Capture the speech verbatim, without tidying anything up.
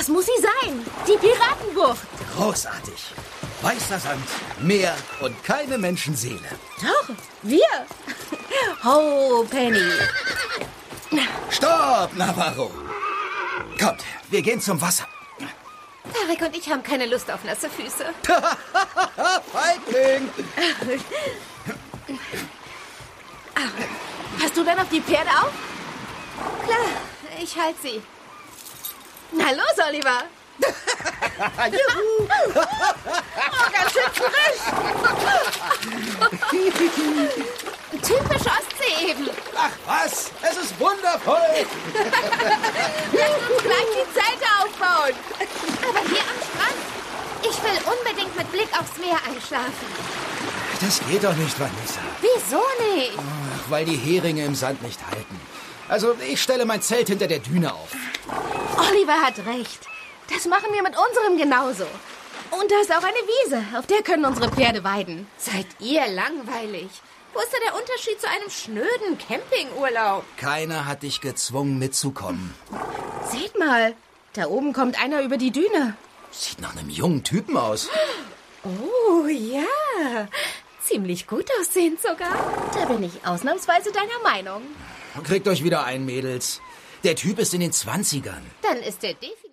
Das muss sie sein. Die Piratenbucht. Großartig. Weißer Sand, Meer und keine Menschenseele. Doch, wir. Ho, Penny. Stopp, Navarro. Kommt, wir gehen zum Wasser. Tarek und ich haben keine Lust auf nasse Füße. Feigling! Hast du denn auf die Pferde auf? Klar, ich halte sie. Na los, Oliver. Juhu! Oh, ganz schön frisch. Typisch Ostsee eben. Ach was, es ist wundervoll. Lass uns gleich die Zelte aufbauen. Aber hier am Strand. Ich will unbedingt mit Blick aufs Meer einschlafen. Das geht doch nicht, Vanessa. Wieso nicht? Ach, weil die Heringe im Sand nicht halten. Also, ich stelle mein Zelt hinter der Düne auf. Oliver hat recht. Das machen wir mit unserem genauso. Und da ist auch eine Wiese, auf der können unsere Pferde weiden. Seid ihr langweilig? Wo ist da der Unterschied zu einem schnöden Campingurlaub? Keiner hat dich gezwungen, mitzukommen. Seht mal, da oben kommt einer über die Düne. Sieht nach einem jungen Typen aus. Oh, ja. Ziemlich gut aussehend sogar. Da bin ich ausnahmsweise deiner Meinung. Kriegt euch wieder ein, Mädels. Der Typ ist in den Zwanzigern. Dann ist er definitiv...